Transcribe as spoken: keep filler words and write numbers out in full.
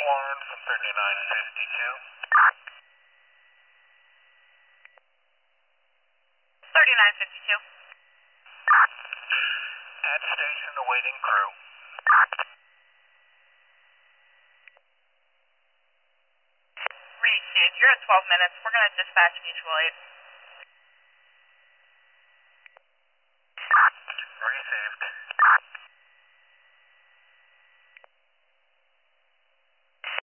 one from thirty-nine fifty-two. thirty-nine fifty-two. At station awaiting crew. Reed, you're at twelve minutes. We're going to dispatch mutual aid.